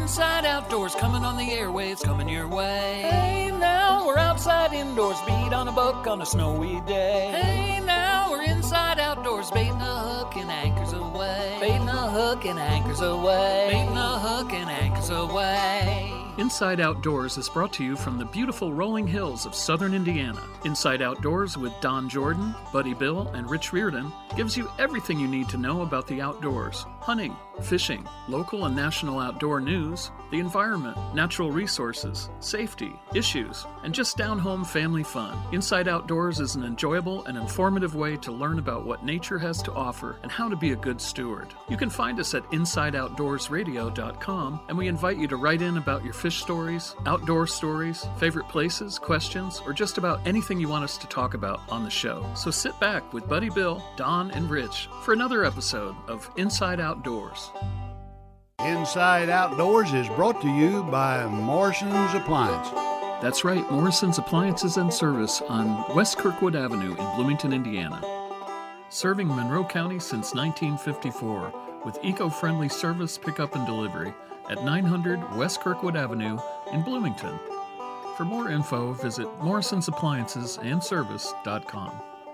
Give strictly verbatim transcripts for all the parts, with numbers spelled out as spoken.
Inside Outdoors, coming on the airwaves, coming your way. Hey, now we're outside indoors, beat on a book on a snowy day. Hey, now we're inside Outdoors, baiting a hook and anchors away. Baiting a hook and anchors away. Baiting a hook and anchors away. Inside Outdoors is brought to you from the beautiful rolling hills of southern Indiana. Inside Outdoors with Don Jordan, Buddy Bill, and Rich Reardon gives you everything you need to know about the outdoors. Hunting, fishing, local and national outdoor news, the environment, natural resources, safety, issues, and just down-home family fun. Inside Outdoors is an enjoyable and informative way to learn about what nature has to offer and how to be a good steward. You can find us at inside outdoors radio dot com, and we invite you to write in about your fish stories, outdoor stories, favorite places, questions, or just about anything you want us to talk about on the show. So sit back with Buddy Bill, Don, and Rich for another episode of Inside Outdoors. Inside Outdoors is brought to you by Morrison's Appliance. That's right, Morrison's Appliances and Service on West Kirkwood Avenue in Bloomington, Indiana. Serving Monroe County since nineteen fifty-four with eco-friendly service pickup and delivery at nine hundred West Kirkwood Avenue in Bloomington. For more info, visit morrisons appliances and service dot com.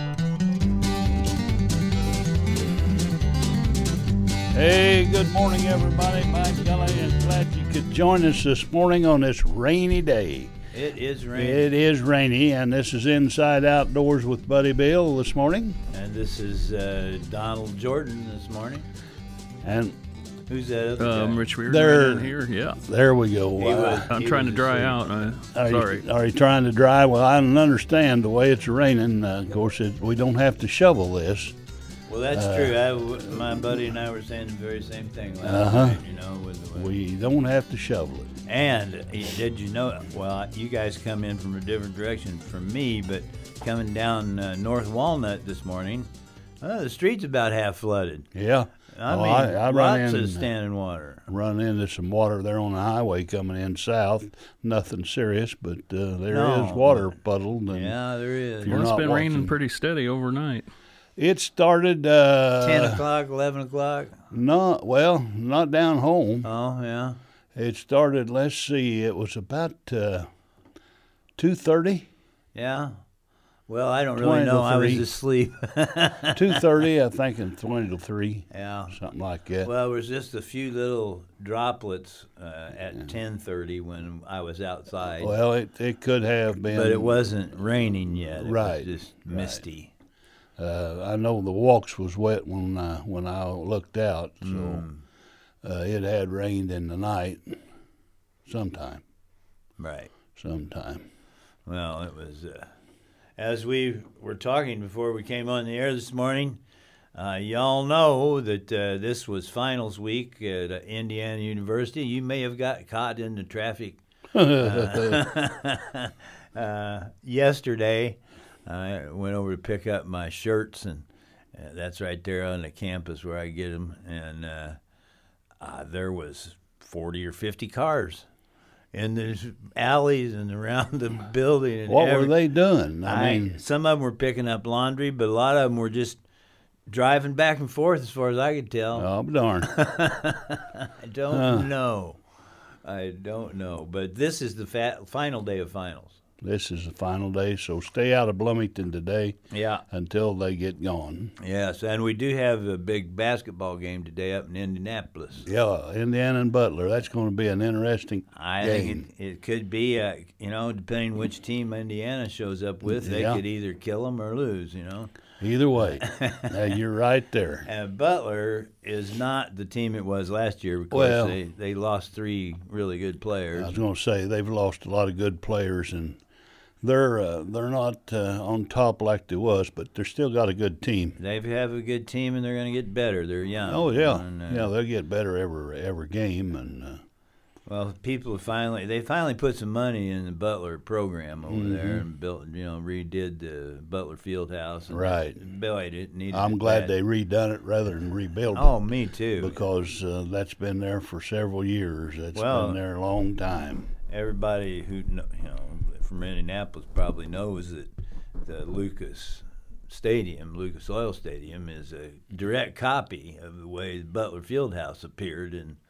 Hey, good morning, everybody. By golly, I'm glad you could join us this morning on this rainy day. It is rainy. It is rainy, and this is Inside Outdoors with Buddy Bill this morning. And this is uh, Donald Jordan this morning. And who's that other Um, guy? Rich Reardon There- right in here, yeah. there we go. He Uh, was- I'm he trying to was dry asleep. out. Uh, Are sorry. You, are you trying to dry? Well, I don't understand the way it's raining. Uh, of course, it, we don't have to shovel this. Well, that's uh, true. I w my buddy and I were saying the very same thing last Uh-huh. night, you know. With the weather. We don't have to shovel it. And he- did you know, well, you guys come in from a different direction from me, but coming down uh, North Walnut this morning, uh, the street's about half flooded. Yeah. I Oh, mean, I- I run lots in- of standing water. Run into some water there on the highway coming in south. Nothing serious, but uh, there No, is water puddled. And Yeah, there is. you're Well, it's not been watching- raining pretty steady overnight. It started. Uh, ten o'clock, eleven o'clock. Not well, not down home. Oh, yeah. It started. Let's see. It was about uh, two thirty. Yeah. Well, I don't really twenty to know. I was three. asleep. Two thirty, I think, and twenty to three, Yeah. something like that. Well, there was just a few little droplets uh, at ten thirty when I was outside. Well, it it could have been, but it wasn't raining yet. It Right, was just misty. Uh, I know the walks was wet when I, when I looked out, so Mm. uh, it had rained in the night. Sometime, Right. sometime. Well, it was. Uh, as we were talking before we came on the air this morning, uh, y'all know that uh, this was finals week at uh, Indiana University. You may have got caught in the traffic uh, uh, yesterday. I went over to pick up my shirts, and uh, that's right there on the campus where I get them. And uh, uh, there was forty or fifty cars in the alleys and around the building. And What every, were they doing? I, I mean, some of them were picking up laundry, but a lot of them were just driving back and forth, as far as I could tell. oh darn. I don't Huh. know. I don't know. But this is the fa- final day of finals. This is the final day, so stay out of Bloomington today Yeah. until they get gone. Yes, and we do have a big basketball game today up in Indianapolis. Yeah, Indiana and Butler. That's going to be an interesting I game. think it, it could be, uh, you know, depending which team Indiana shows up with, they Yeah. could either kill them or lose, you know. Either way, uh, you're right there. And Butler is not the team it was last year because Well- they, they lost three really good players. I was going to say they've lost a lot of good players, and they're uh, they're not uh, on top like they was, but they're still got a good team. They have a good team, and they're going to get better. They're young. Oh yeah, And, uh, yeah, they'll get better every every game, and uh, Well, people have finally they finally put some money in the Butler program over Mm-hmm. there and built, you know, redid the Butler Fieldhouse. And Right. Boy, it needed. I'm it glad bad. they redone it rather than rebuild it. Oh, me too. Because uh, that's been there for several years. That's Well- been there a long time. Everybody who kno- you know from Indianapolis probably knows that the Lucas Stadium, Lucas Oil Stadium, is a direct copy of the way the Butler Fieldhouse appeared in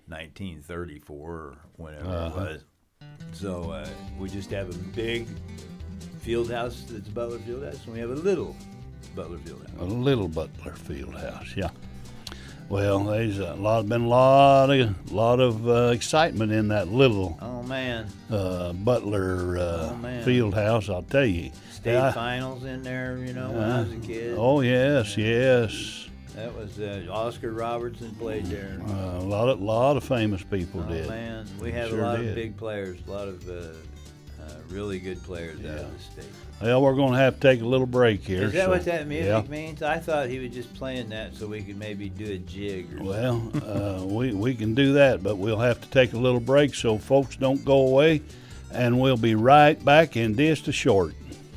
nineteen thirty-four or whenever Uh-huh. it was. So uh, we just have a big field house that's Butler Field House, and we have a little Butler Field A House. little Butler Field House, yeah. Well, there's a lot, been a lot of, lot of uh, excitement in that little Oh man, uh, Butler uh, Oh, man. Field House. I'll tell you. state Yeah. finals in there. You know, when I was a kid. Oh yes, yes. That was uh, Oscar Robertson played there. Uh, a lot of, lot of famous people Oh did. man, we have Sure a lot did. of big players, a lot of uh, uh, really good players out of the state. Well, we're going to have to take a little break here. Is that so- what that music yeah. means? I thought he was just playing that so we could maybe do a jig or something. Well, uh, we, we can do that, but we'll have to take a little break so folks don't go away, and we'll be right back in just a short.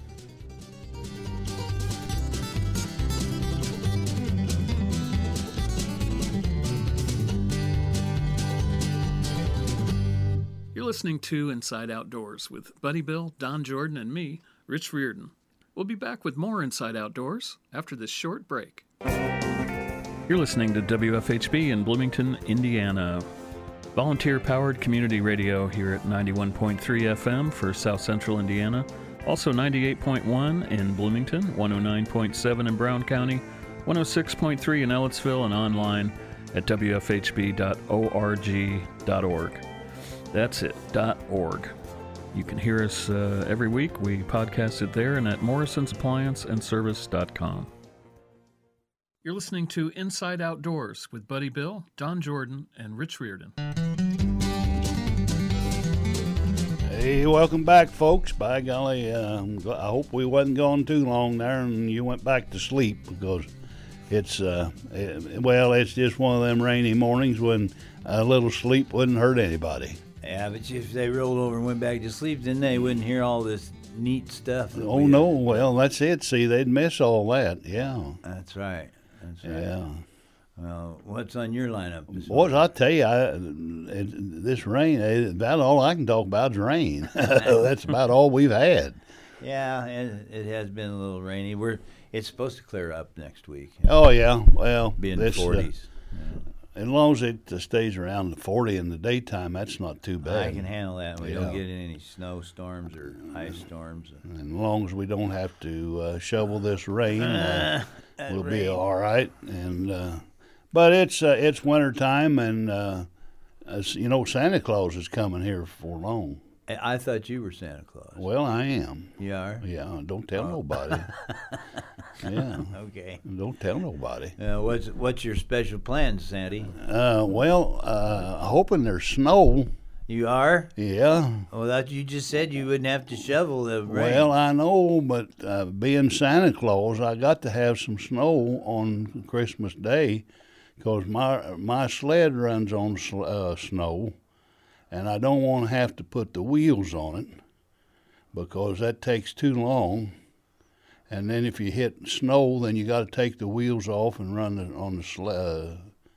You're listening to Inside Outdoors with Buddy Bill, Don Jordan, and me, Rich Reardon. We'll be back with more Inside Outdoors after this short break. You're listening to W F H B in Bloomington, Indiana. Volunteer-powered community radio here at ninety-one point three F M for South Central Indiana. Also ninety-eight point one in Bloomington, one oh nine point seven in Brown County, one oh six point three in Ellettsville, and online at w f h b dot org dot org. That's it, .org. You can hear us uh, every week. We podcast it there and at morrisons appliance and service dot com. You're listening to Inside Outdoors with Buddy Bill, Don Jordan, and Rich Reardon. Hey, welcome back, folks. By golly, uh, I hope we wasn't gone too long there and you went back to sleep, because it's, uh, it, well, it's just one of them rainy mornings when a little sleep wouldn't hurt anybody. Yeah, but if they rolled over and went back to sleep, then they wouldn't hear all this neat stuff. that Oh, we no, have. well, that's it. See, they'd miss all that, yeah. That's right. That's right. Yeah. Well, what's on your lineup? this Boys, I tell you, I, it, this rain, it, about all I can talk about is rain. That's about all we've had. Yeah, it, it has been a little rainy. We're it's supposed to clear up next week. Oh, yeah, well, Be in the this, uh, forties. as long as it uh, stays around the forty in the daytime, that's not too bad. I can handle that. We Yeah. don't get any snowstorms or ice storms. And as long as we don't have to uh, shovel this rain, uh, That we'll rain. be all right. And uh, but it's uh, it's winter time, and uh, as, you know, Santa Claus is coming here for long. I I thought you were Santa Claus. Well, I am. You are? Yeah, don't tell nobody. Yeah, Okay. don't tell nobody. Uh, what's what's your special plans, Sandy? Uh, well, uh, hoping there's snow. You are? Yeah. Well, that you just said you wouldn't have to shovel the rain. Well, I know, but uh, being Santa Claus, I got to have some snow on Christmas Day, because my my sled runs on sl- uh, snow, and I don't want to have to put the wheels on it, because that takes too long. And then if you hit snow, then you got to take the wheels off and run it on the sl- uh,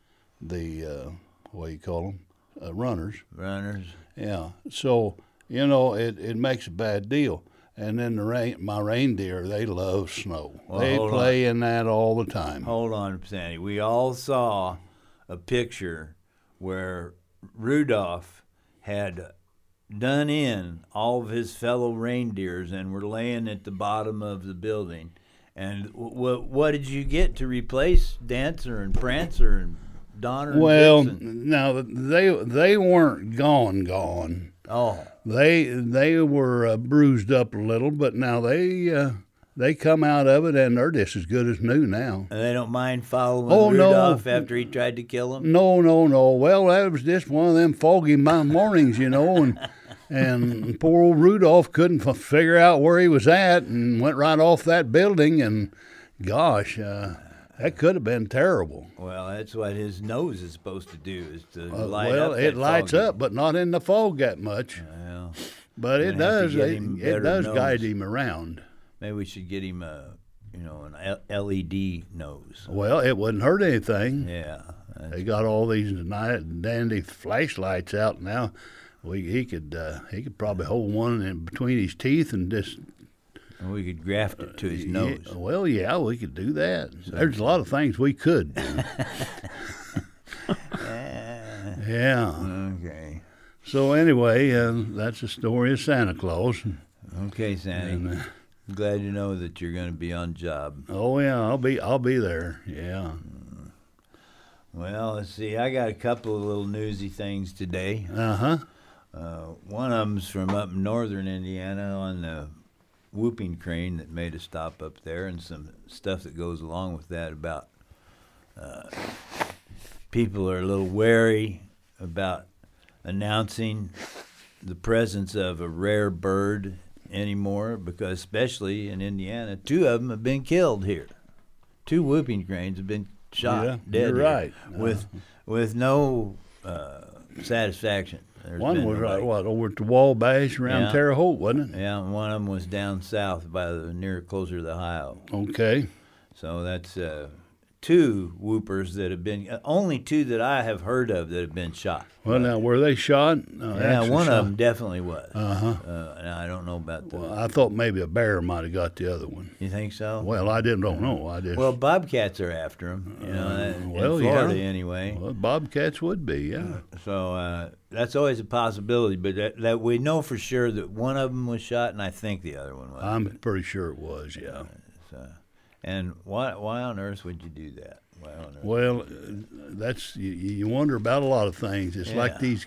the uh, what do you call them, uh, runners. Runners. Yeah, so you know it, it makes a bad deal. And then the rain, my reindeer, they love snow. Well, they hold play in that all the time. Hold on, Sandy. We all saw a picture where Rudolph had done in all of his fellow reindeers and were laying at the bottom of the building. And w- w- what did you get to replace Dancer and Prancer and Donner and Well, Vixen? now they they weren't gone gone. Oh, They they were uh, bruised up a little, but now they uh, they come out of it and they're just as good as new now. and they don't mind following Oh, no. Rudolph after he tried to kill him? No, no, no. Well, that was just one of them foggy mo- mornings, you know, and and poor old Rudolph couldn't f- figure out where he was at and went right off that building. And gosh, uh, that could have been terrible. Well, that's what his nose is supposed to do, is to Uh, light well, up it that lights foggy. up, but not in the fog that much. Well, But it gonna have to does. get It, him it better does nose. guide him around. maybe we should get him a, you know, an L- L E D nose. Well, it wouldn't hurt anything. Yeah. that's- They got all these nice dandy flashlights out now. We he could uh, he could probably hold one in between his teeth and just. and we could graft it to his Yeah, nose. well, yeah, we could do that. There's a lot of things we could do. Yeah. Okay. So anyway, uh, that's the story of Santa Claus. Okay, Sandy. And, uh, Glad to know that you're going to be on job. oh yeah, I'll be I'll be there. Yeah. Well, let's see. I got a couple of little newsy things today. Uh-huh. Uh, one of them's from up in northern Indiana on the whooping crane that made a stop up there, and some stuff that goes along with that about uh, people are a little wary about announcing the presence of a rare bird anymore, because especially in Indiana, two of them have been killed here. Two whooping cranes have been shot Yeah, dead you're here right. with with no uh, satisfaction. There's One been was nobody. right, what, over at the Wabash around Yeah. Terre Haute, wasn't it? Yeah, and one of them was down south by the near closer to the Ohio. Okay. So that's uh, two whoopers that have been uh, only two that I have heard of that have been shot. Well, now were they shot? No, Yeah, actually one shot. of them definitely was. Uh-huh. Uh, and I don't know about the. Well, I thought maybe a bear might have got the other one. You think so? Well, I didn't don't know. I just Well, bobcats are after them. You know, Uh, in well, Florida yeah. anyway. well, bobcats would be, yeah. So uh, that's always a possibility, but that, that we know for sure that one of them was shot, and I think the other one was. I'm pretty sure it was, yeah. So, and why why on earth would you do that? Why on earth? Well, uh, that's you, you wonder about a lot of things. It's Yeah. like these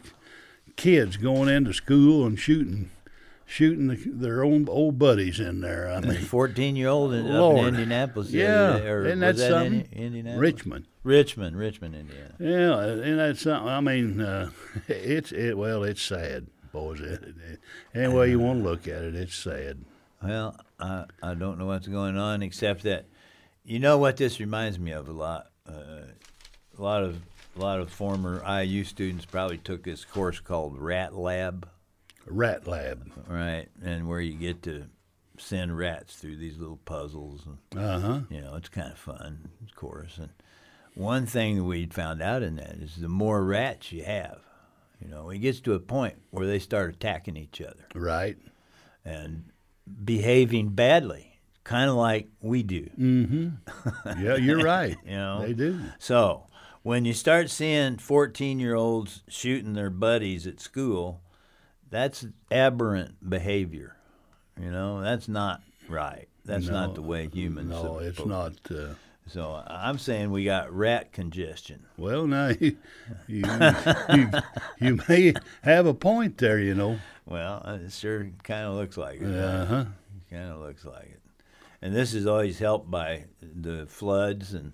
kids going into school and shooting, shooting the, their own old buddies in there. I A mean, fourteen-year-old in, up Lord. in Indianapolis. the yeah, other day, or isn't was that that in something? Indianapolis? Richmond. Richmond, Richmond, Indiana. Yeah, and that's something. I mean, uh, it's it. Well, it's sad, boys. It, it, any way you want to look at it, it's sad. Well, I I don't know what's going on except that, you know what this reminds me of a lot. Uh, a lot of a lot of former I U students probably took this course called Rat Lab. Rat Lab. Right, and where you get to send rats through these little puzzles, and Uh huh. you know it's kind of fun, of course. And one thing that we found out in that is the more rats you have, you know, it gets to a point where they start attacking each other Right. and behaving badly, kind of like we do. Mm-hmm. Yeah, you're right. You know, They do. So when you start seeing fourteen-year-olds shooting their buddies at school, that's aberrant behavior. You know, that's not right. That's No, not the way humans. No, are it's supposed- not. Uh, So I'm saying we got rat congestion. well, now you, you, you you may have a point there. You know. Well, it sure kind of looks like it. Uh huh. Kind of looks like it. And this is always helped by the floods and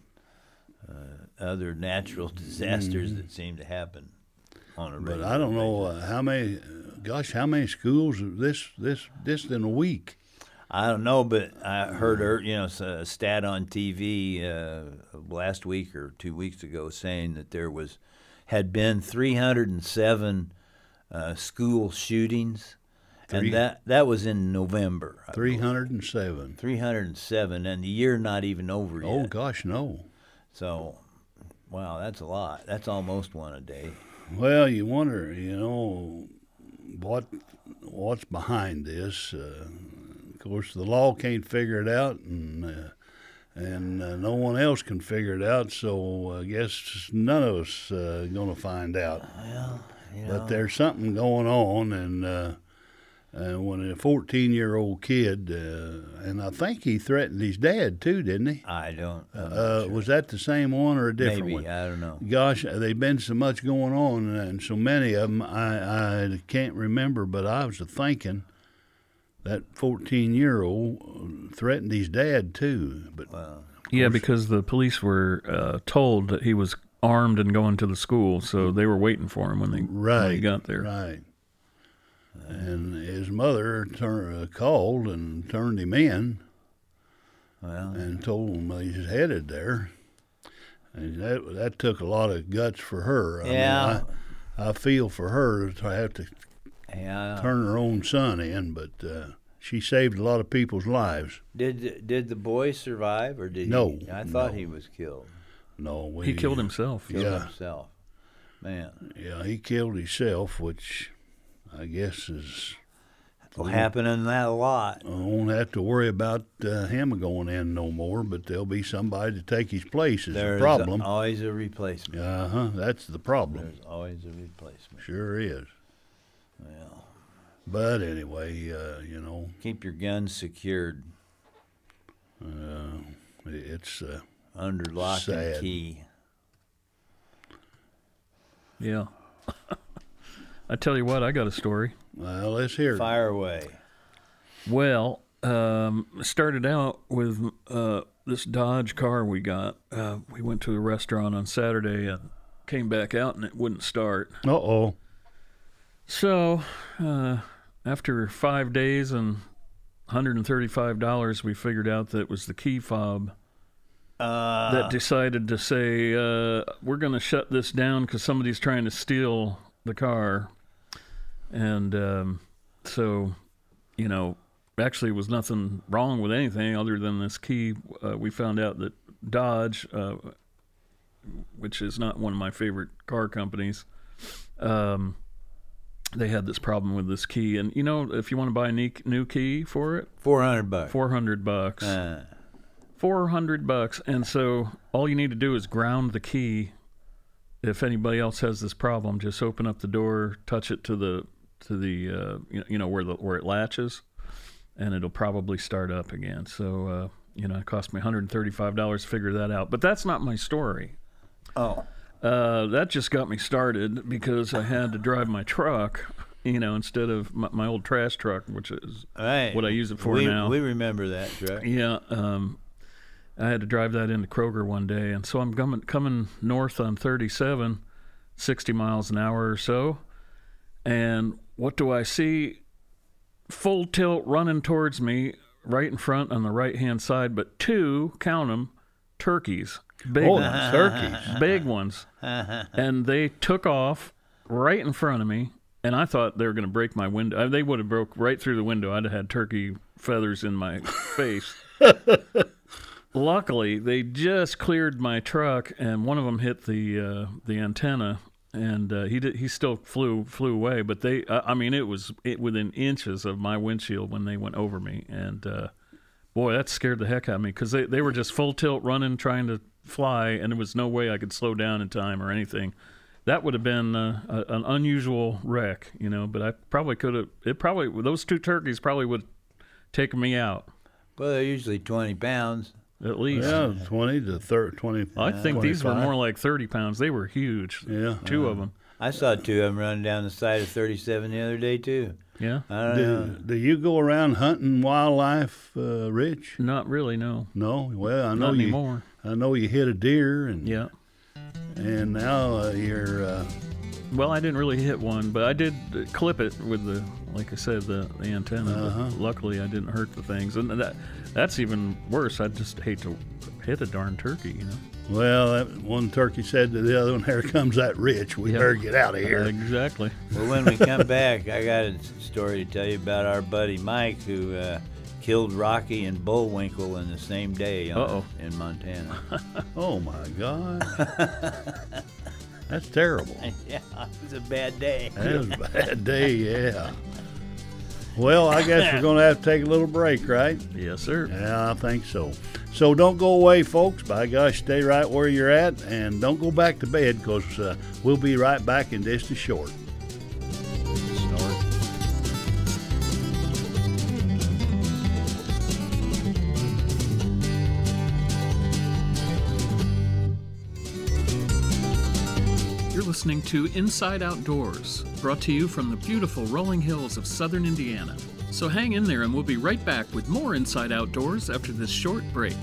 uh, other natural disasters that seem to happen on a Mm-hmm. But regular I don't know basis. uh, how many. Uh, gosh, how many schools this this this in a week? I don't know, but I heard er- you know a stat on T V uh, last week or two weeks ago saying that there was had been three hundred seven uh, school shootings, Three- and that that was in November. I Three believe. hundred and seven. three hundred seven, and the year not even over yet. Oh gosh, no. So, wow, that's a lot. That's almost one a day. Well, you wonder, you know, what what's behind this. Uh, of course, the law can't figure it out, and uh, and uh, no one else can figure it out. So I guess none of us uh, going to find out. Well, you know, But there's something going on, and uh, and when a fourteen-year-old kid, uh, and I think he threatened his dad too, didn't he? I don't. I'm not Uh, sure. Was that the same one or a different Maybe one? I don't know. Gosh, they've been so much going on, and so many of them. I, I can't remember, but I was thinking that fourteen-year-old threatened his dad too. But Well, Yeah, because the police were uh, told that he was armed and going to the school, so they were waiting for him when they right, when he got there. right. And his mother tur- uh, called and turned him in well, and told him he's headed there. And that that took a lot of guts for her. I Yeah. mean, I, I feel for her to have to yeah. turn her own son in, but uh, she saved a lot of people's lives. Did did the boy survive, or did No, he? I thought no. he was killed. No, we, He killed himself. Killed Yeah. himself. Man, Yeah, he killed himself, which I guess is Will happen in that a lot. I won't have to worry about uh, him going in no more, but there'll be somebody to take his place is There's the problem. always a replacement. Uh-huh, that's the problem. There's always a replacement. Sure is. Well, but anyway, uh, you know. Keep your guns secured. Uh, it's uh, under lock sad. and key. Yeah. I tell you what, I got a story. Well, let's hear it. Fire away. Well, um, started out with uh, this Dodge car we got. Uh, we went to a restaurant on Saturday and came back out, and it wouldn't start. Uh-oh. So, uh, after five days and one hundred thirty-five dollars, we figured out that it was the key fob uh, that decided to say, uh, we're going to shut this down because somebody's trying to steal the car. And um, so, you know, actually it was nothing wrong with anything other than this key. Uh, we found out that Dodge, uh, which is not one of my favorite car companies, um, they had this problem with this key. And, you know, if you want to buy a new, new key for it, four hundred bucks. four hundred bucks. Uh. four hundred bucks. And so all you need to do is ground the key. If anybody else has this problem, just open up the door, touch it to the to the uh, you know where the where it latches, and it'll probably start up again. So uh, you know, it cost me one hundred thirty-five dollars to figure that out. But that's not my story. Oh, uh, that just got me started because I had to drive my truck, you know, instead of my, my old trash truck, which is right. what I use it for we, now. We remember that truck. Yeah. Um, I had to drive that into Kroger one day, and so I'm coming coming north on thirty-seven, sixty miles an hour or so, and what do I see? Full tilt running towards me, right in front on the right-hand side, but two, count them, turkeys. Big oh, ones. turkeys. Big ones. And they took off right in front of me, and I thought they were going to break my window. They would have broke right through the window. I'd have had turkey feathers in my face. Luckily, they just cleared my truck, and one of them hit the uh, the antenna, and uh, he did, he still flew flew away. But they, uh, I mean, it was it, within inches of my windshield when they went over me, and uh, boy, that scared the heck out of me because they, they were just full tilt running, trying to fly, and there was no way I could slow down in time or anything. That would have been uh, a, an unusual wreck, you know. But I probably could have. It probably those two turkeys probably would have taken me out. Well, they're usually twenty pounds. At least. Yeah, twenty to thirty, twenty. I think twenty-five. these were more like thirty pounds. They were huge. Yeah. Two of them. I saw two of them running down the side of thirty-seven the other day, too. Yeah? I don't Do, know. do you go around hunting wildlife, uh, Rich? Not really, no. No. Well, I know Not you. anymore. I know you hit a deer, and Yeah. and now uh, you're. Uh, Well, I didn't really hit one, but I did uh, clip it with the, like I said, the, the antenna. But Uh-huh. luckily, I didn't hurt the things. And that that's even worse. I just hate to hit a darn turkey, you know? well, that one turkey said to the other one, "Here comes that Rich. We Yeah. better get out of here." Exactly. Well, when we come back, I got a story to tell you about our buddy Mike who uh, killed Rocky and Bullwinkle in the same day on, Uh-oh. in Montana. Oh my God. That's terrible. Yeah, it was a bad day. That was a bad day, yeah. Well, I guess we're going to have to take a little break, right? Yes, sir. Yeah, I think so. So don't go away, folks. By gosh, stay right where you're at, and don't go back to bed because uh, we'll be right back in just a short. Snort. You're listening to Inside Outdoors, brought to you from the beautiful rolling hills of southern Indiana. So hang in there and we'll be right back with more Inside Outdoors after this short break.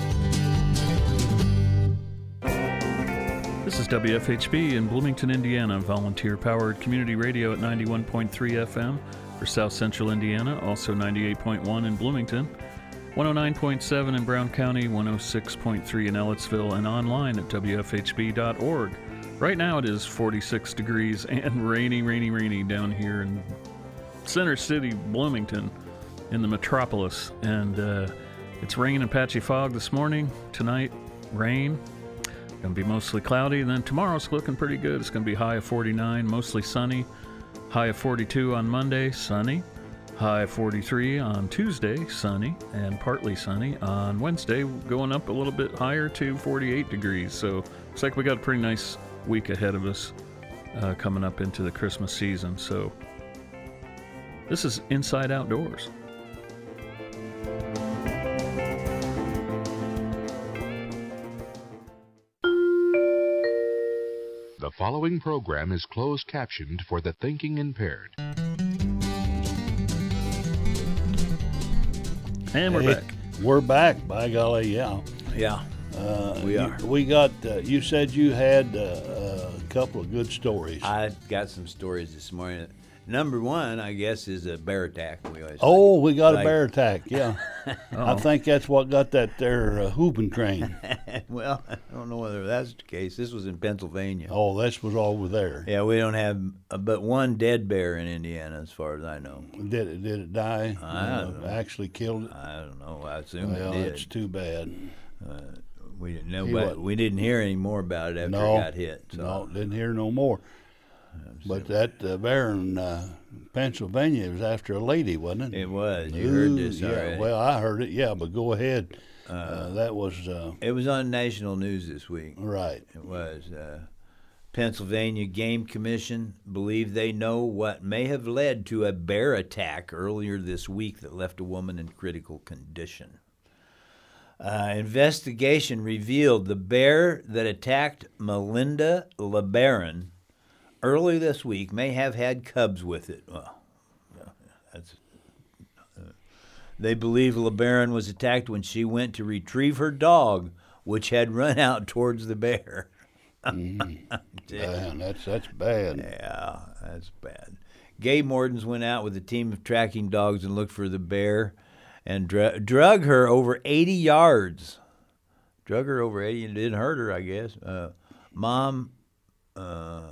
This is W F H B in Bloomington, Indiana, volunteer-powered community radio at ninety-one point three F M for South Central Indiana, also ninety-eight point one in Bloomington, one oh nine point seven in Brown County, one oh six point three in Ellettsville, and online at W F H B dot org. Right now it is forty-six degrees and rainy, rainy, rainy down here in Center City, Bloomington, in the metropolis. And uh, it's raining and patchy fog this morning. Tonight, rain. Going to be mostly cloudy. And then tomorrow's looking pretty good. It's going to be high of forty-nine, mostly sunny. High of forty-two on Monday, sunny. High forty-three on Tuesday, sunny and partly sunny. On Wednesday, going up a little bit higher to forty-eight degrees. So looks like we got a pretty nice week ahead of us uh, coming up into the Christmas season. So this is Inside Outdoors. The following program is closed captioned for the thinking impaired. And we're Hey, back. We're back, by golly, yeah. Yeah, Uh, we you- are. We got, uh, you said you had uh, a couple of good stories. I got some stories this morning. Number one, I guess, is a bear attack. We always oh, like- we got like- a bear attack, yeah. I think that's what got that there uh, whooping train. Well, I don't know whether that's the case. This was in Pennsylvania. Oh, this was over there. Yeah, we don't have uh, but one dead bear in Indiana, as far as I know. Did it, did it die? I don't Uh, know. Actually killed it? I don't know. I assume Well, it it's did. too bad. We didn't know, He but wasn't- we didn't hear any more about it after No, it got hit. So. no, didn't hear no more. But that uh, bear in uh, Pennsylvania was after a lady, wasn't it? It was. You heard this Ooh, yeah, already. well, I heard it, yeah, but go ahead. Uh, that was, uh, It was on national news this week. right. It was. Uh, Pennsylvania Game Commission believe they know what may have led to a bear attack earlier this week that left a woman in critical condition. Uh, investigation revealed the bear that attacked Melinda LeBaron early this week may have had cubs with it. Well, that's. Uh, they believe LeBaron was attacked when she went to retrieve her dog, which had run out towards the bear. Man, that's that's bad. Yeah, that's bad. Game wardens went out with a team of tracking dogs and looked for the bear and dr- drug her over eighty yards. Drug her over eighty and didn't hurt her, I guess. Uh, mom, uh,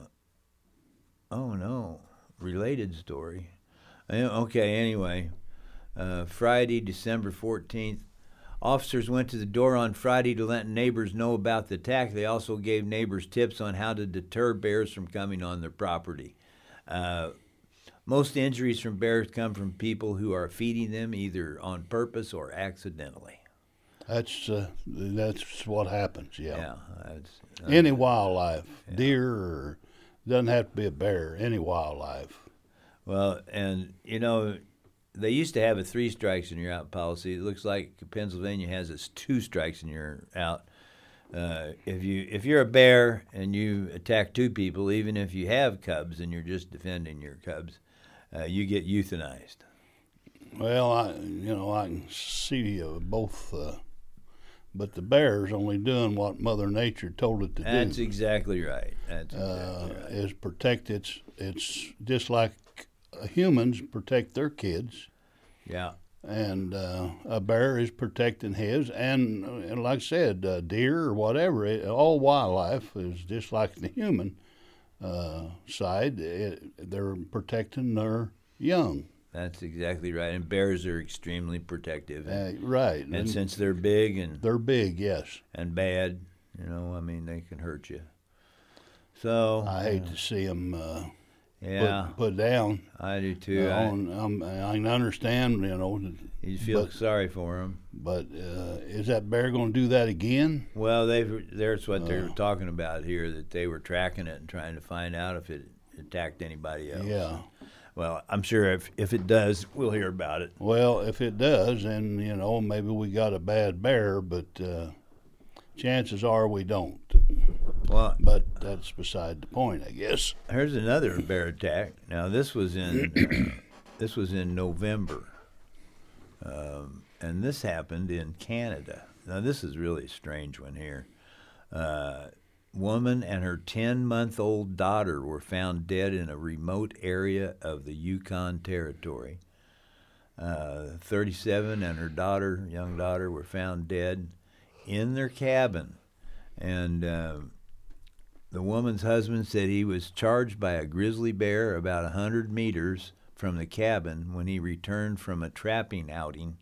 oh no, related story. Uh, Okay, anyway, uh, Friday, December fourteenth, officers went to the door on Friday to let neighbors know about the attack. They also gave neighbors tips on how to deter bears from coming on their property. Uh, most injuries from bears come from people who are feeding them either on purpose or accidentally. That's uh, that's what happens. Yeah. Yeah, that's, uh, Any wildlife, deer, or doesn't have to be a bear. Any wildlife. well, and you know, they used to have a three strikes and you're out policy. It looks like Pennsylvania has this two strikes and you're out. Uh, if you if you're a bear and you attack two people, even if you have cubs and you're just defending your cubs, uh, you get euthanized. Well, I you know I can see uh, both, uh, but the bear's only doing what Mother Nature told it to That's do. exactly right. That's exactly uh, right. is protect its. It's just like humans protect their kids. Yeah. And uh, a bear is protecting his, and, and like I said, uh, deer or whatever, it, all wildlife is just like the human uh, side. It, they're protecting their young. That's exactly right. And bears are extremely protective. And, Uh, right. and And since they're big and, they're big, yes. and bad, you know, I mean, they can hurt you. So, I hate to see them uh, yeah, put, put down. I do too. Uh, I, on, um, I can understand, you know, you feel but- sorry for them. but uh, is that bear going to do that again? Well, they've, there's what they're Uh. talking about here, that they were tracking it and trying to find out if it attacked anybody else. Yeah. Well, I'm sure if, if it does, we'll hear about it. Well, if it does, then, you know, maybe we got a bad bear, but uh, chances are we don't. Well, But that's beside the point, I guess. here's another bear attack. Now, this was in uh, this was in November, um, and this happened in Canada. Now, this is really a strange one here. Uh, woman and her ten-month-old daughter were found dead in a remote area of the Yukon Territory. Uh, thirty-seven and her daughter, young daughter, were found dead in their cabin, and uh, the woman's husband said he was charged by a grizzly bear about one hundred meters from the cabin when he returned from a trapping outing.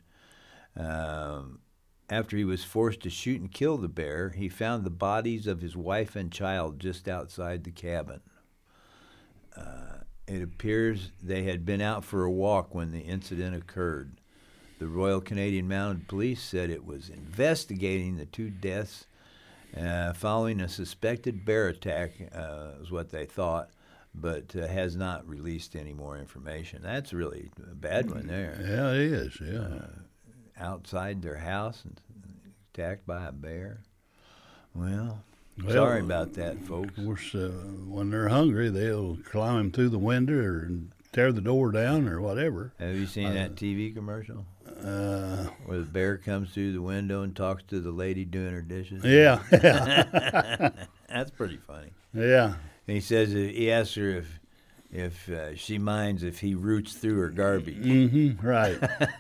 Um, after he was forced to shoot and kill the bear, he found the bodies of his wife and child just outside the cabin. Uh, it appears they had been out for a walk when the incident occurred. The Royal Canadian Mounted Police said it was investigating the two deaths uh, following a suspected bear attack, uh, is what they thought, but uh, has not released any more information. That's really a bad one there. Yeah, it is, yeah. Uh, outside their house and attacked by a bear. Well, Well, sorry about that, folks. Of course, uh, when they're hungry, they'll climb through the window or tear the door down or whatever. Have you seen that T V commercial Uh, where the bear comes through the window and talks to the lady doing her dishes? yeah, yeah, That's pretty funny. yeah. And he says uh, he asks her if if uh, she minds if he roots through her garbage. Mm-hmm, right.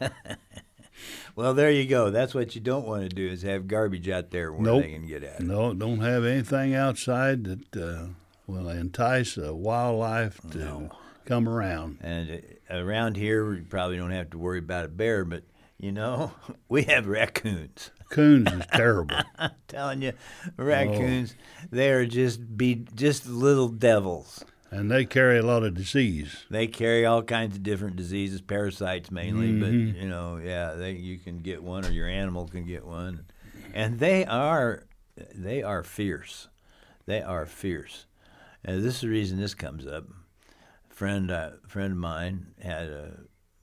Well, there you go. That's what you don't want to do is have garbage out there where Nope. they can get at it. No, don't have anything outside that uh, will entice uh, wildlife to No. come around. And uh, around here, we probably don't have to worry about a bear, but, you know, we have raccoons. Coons is terrible. I'm telling you, raccoons, they are just be just little devils. And they carry a lot of disease. They carry all kinds of different diseases, parasites mainly, Mhm. but, you know, yeah, they you can get one or your animal can get one. And they are they are fierce. They are fierce. And this is the reason this comes up. A friend, uh, friend of mine had a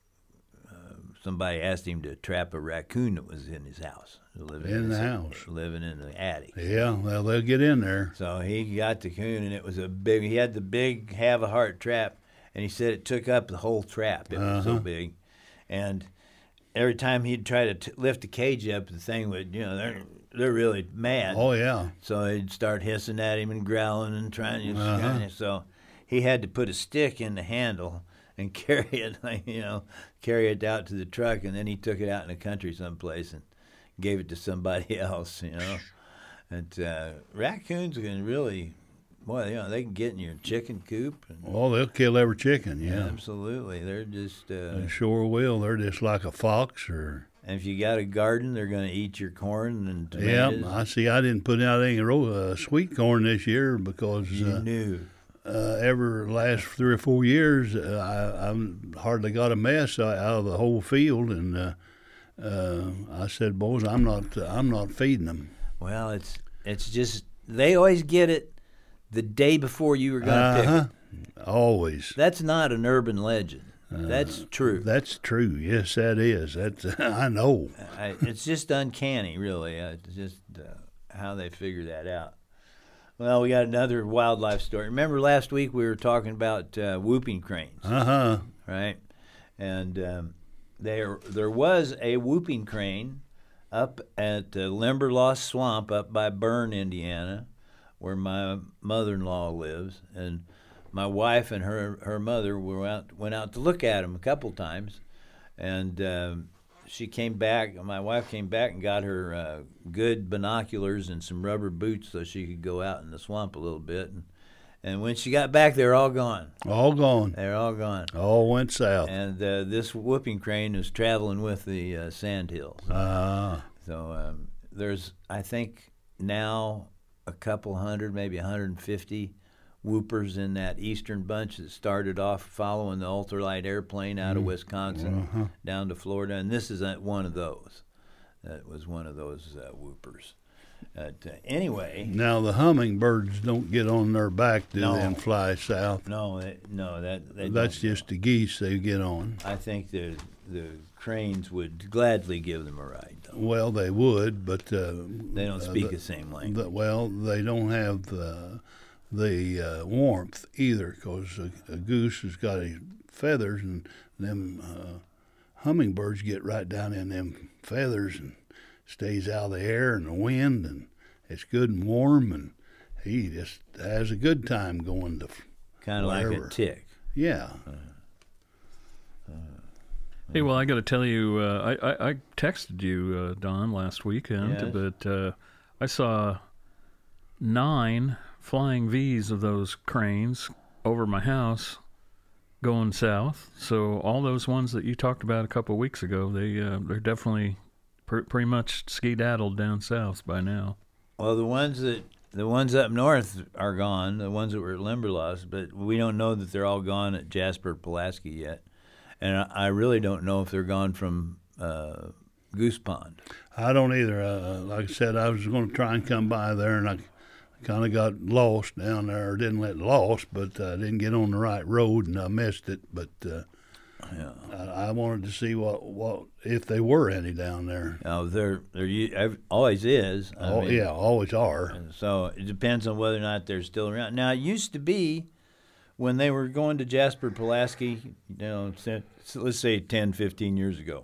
uh, somebody asked him to trap a raccoon that was in his house, living In the his- house. living in the attic. Yeah, well, they'll get in there. So he got the coon, and it was a big. He had the big have a heart trap, and he said it took up the whole trap. It was so Uh-huh. big, and every time he'd try to t- lift the cage up, the thing would, you know, they're they're really mad. Oh, yeah. So he'd start hissing at him and growling and trying to. Uh-huh. So he had to put a stick in the handle and carry it, like, you know, carry it out to the truck, and then he took it out in the country someplace and gave it to somebody else, you know. And uh, raccoons can really, boy, you know, they can get in your chicken coop. And, Well, they'll kill every chicken, yeah. Absolutely, they're just. Uh, They sure will. They're just like a fox or... and if you got a garden, they're going to eat your corn and Yeah, tomatoes. I see. I didn't put out any ro- uh, sweet corn this year because You uh, knew. uh, every last three or four years, uh, I, I've hardly got a mess out of the whole field, and uh, uh, I said, "Boys, I'm not, I'm not feeding them." Well, it's it's just they always get it the day before you were going to pick Uh-huh. it. Always. That's not an urban legend. That's true. That's true. Yes, that is. That's I know. I, it's just uncanny, really. Uh, It's just uh, how they figure that out. Well, we got another wildlife story. Remember last week we were talking about uh, whooping cranes, Uh huh. right? And um, there there was a whooping crane up at uh, Limberlost Swamp up by Bern, Indiana, where my mother-in-law lives, and my wife and her her mother were out went out to look at him a couple times, and um, she came back. My wife came back and got her uh, good binoculars and some rubber boots so she could go out in the swamp a little bit. And, and when she got back, they're all gone. All gone. They're all gone. All went south. And uh, this whooping crane was traveling with the uh, sandhills. Ah. So um, there's, I think, now a couple hundred, maybe one hundred fifty whoopers in that eastern bunch that started off following the ultralight airplane out of Wisconsin Uh-huh. down to Florida, and this is one of those. That was one of those uh, whoopers. But, uh, anyway, Now the hummingbirds don't get on their back, do No. they, and fly south? no, they, no, that they That's don't. just the geese they get on. I think the the cranes would gladly give them a ride. Though. Well, they would, but uh, They don't uh, speak the, the same language. the, well, they don't have the the uh, warmth either, because a, a goose has got his feathers, and them uh, hummingbirds get right down in them feathers and stays out of the air and the wind, and it's good and warm, and he just has a good time going to. Kind of like wherever. a tick. Yeah. Hey, well, I got to tell you, uh, I, I, I texted you, uh, Don, last weekend, Yes. but uh, I saw nine flying V's of those cranes over my house going south. So all those ones that you talked about a couple of weeks ago, they, uh, they're definitely pr- pretty much skedaddled down south by now. Well, the ones that the ones up north are gone, the ones that were at Limberlost, but we don't know that they're all gone at Jasper Pulaski yet. And I, I really don't know if they're gone from uh, Goose Pond. I don't either. Uh, like I said, I was going to try and come by there, and I kind of got lost down there, or didn't let lost, but I uh, didn't get on the right road, and I missed it. But uh, yeah. I, I wanted to see what, what if they were any down there. Oh, there there always is. I oh mean, yeah, always are. So it depends on whether or not they're still around. Now, it used to be when they were going to Jasper Pulaski, you know, let's say ten, fifteen years ago,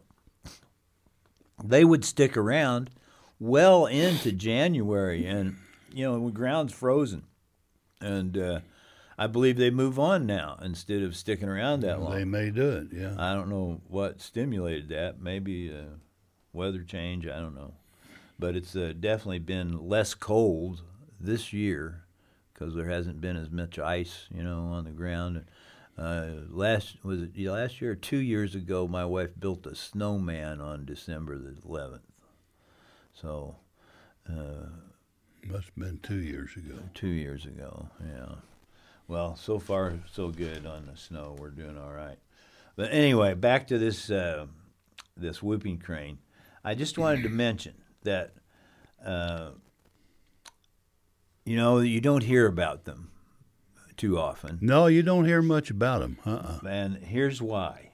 they would stick around well into January, and you know, the ground's frozen, and uh, I believe they move on now instead of sticking around that long. They may do it, yeah. I don't know what stimulated that. Maybe uh, weather change. I don't know, but it's uh, definitely been less cold this year because there hasn't been as much ice, you know, on the ground. Uh, last was it last year or two years ago? My wife built a snowman on December the eleventh. So. Uh, Must have been two years ago. Two years ago, yeah. Well, so far so good on the snow. We're doing all right. But anyway, back to this uh, this whooping crane. I just wanted to mention that, uh, you know, you don't hear about them too often. No, you don't hear much about them. Uh-uh. And here's why.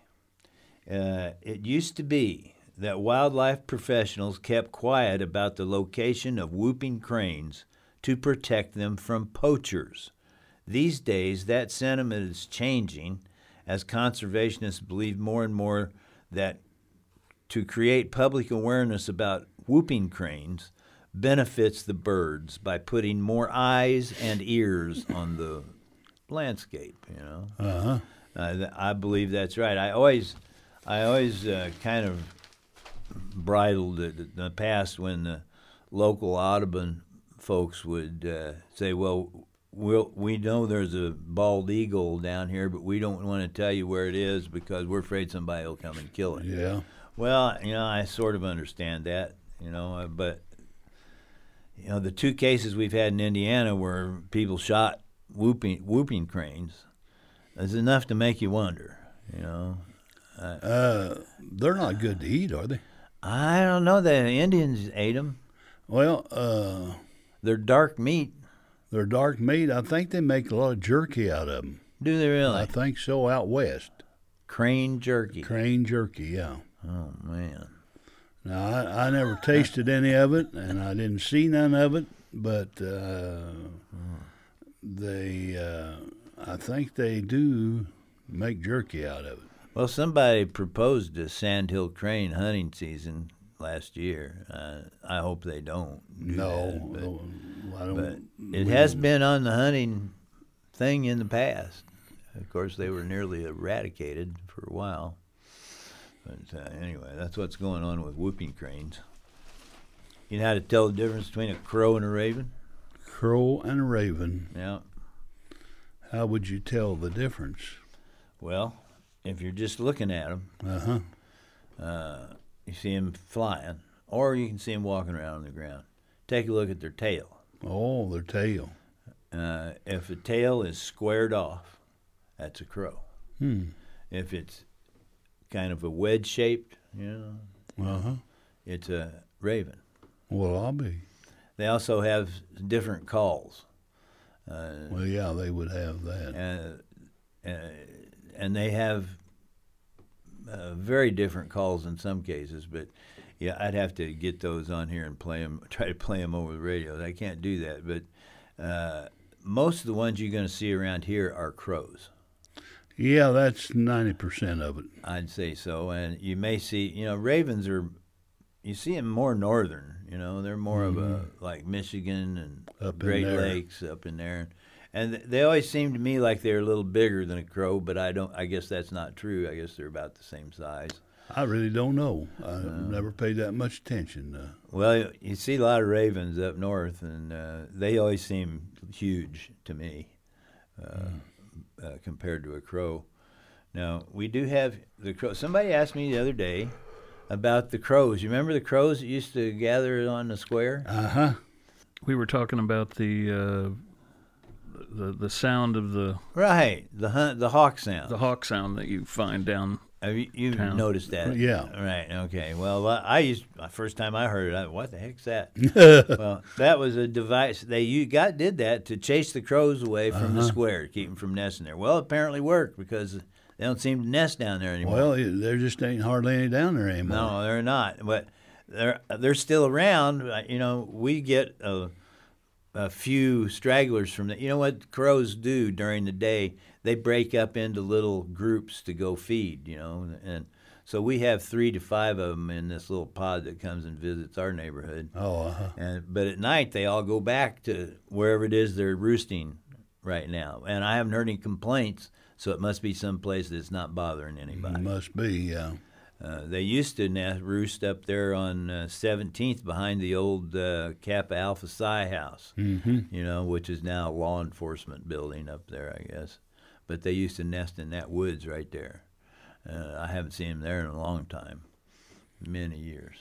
Uh, it used to be that wildlife professionals kept quiet about the location of whooping cranes to protect them from poachers. These days, that sentiment is changing as conservationists believe more and more that to create public awareness about whooping cranes benefits the birds by putting more eyes and ears on the landscape, you know. Uh-huh. Uh, I believe that's right. I always, I always uh, kind of bridled it in the past when the local Audubon folks would uh, say, well, we'll, we know there's a bald eagle down here, but we don't want to tell you where it is because we're afraid somebody will come and kill it. Yeah. Well, you know, I sort of understand that, you know, uh, but, you know, the two cases we've had in Indiana where people shot whooping, whooping cranes is enough to make you wonder, you know. Uh, uh, they're not good to eat, are they? I don't know. The Indians ate them. Well, uh, they're dark meat. They're dark meat. I think they make a lot of jerky out of them. Do they really? I think so, out west. Crane jerky. Crane jerky, yeah. Oh, man. Now, I, I never tasted any of it, and I didn't see none of it, but uh, hmm. they, uh, I think they do make jerky out of it. Well, somebody proposed a sandhill crane hunting season last year. Uh, I hope they don't. Do no, that, but, no, I don't. But it has been on the hunting thing in the past. Of course, they were nearly eradicated for a while. But uh, anyway, that's what's going on with whooping cranes. You know how to tell the difference between a crow and a raven? Crow and a raven. Yeah. How would you tell the difference? Well, if you're just looking at them, uh-huh. uh, you see them flying, or you can see them walking around on the ground. Take a look at their tail. Oh, their tail. Uh, if the tail is squared off, that's a crow. Hmm. If it's kind of a wedge-shaped, you know, uh-huh. it's a raven. Well, I'll be. They also have different calls. Uh, well, yeah, they would have that. Uh, uh, and they have uh, very different calls in some cases, but yeah, I'd have to get those on here and play them, try to play them over the radio. I can't do that, but uh, most of the ones you're going to see around here are crows. Yeah, that's ninety percent of it. I'd say so, and you may see, you know, ravens are, you see them more northern, you know, they're more mm-hmm. of a, like Michigan and up Great Lakes up in there. And they always seem to me like they're a little bigger than a crow, but I don't. I guess that's not true. I guess they're about the same size. I really don't know. I've uh, never paid that much attention. Uh, well, you see a lot of ravens up north, and uh, they always seem huge to me uh, mm. uh, compared to a crow. Now, we do have the crow. Somebody asked me the other day about the crows. You remember the crows that used to gather on the square? Uh-huh. we were talking about the uh, the the sound of the right the hunt, the hawk sound, the hawk sound that you find down. Have you you've noticed that? Yeah. Right. Okay. Well, I used the first time I heard it. I, what the heck's that? Well, that was a device they you got did that to chase the crows away from uh-huh. the square, keep them from nesting there. Well, it apparently worked because they don't seem to nest down there anymore. Well, there just ain't hardly any down there anymore. No, they're not. But they're they're still around. You know, we get a, a few stragglers from that. You know what crows do during the day? They break up into little groups to go feed, you know, and so we have three to five of them in this little pod that comes and visits our neighborhood. Oh, uh-huh. And but at night they all go back to wherever it is they're roosting right now, and I haven't heard any complaints, so it must be someplace that's not bothering anybody. It must be, yeah. Uh, they used to nest, roost up there on uh, seventeenth behind the old uh, Kappa Alpha Psi house, mm-hmm. you know, which is now a law enforcement building up there, I guess. But they used to nest in that woods right there. Uh, I haven't seen them there in a long time, many years.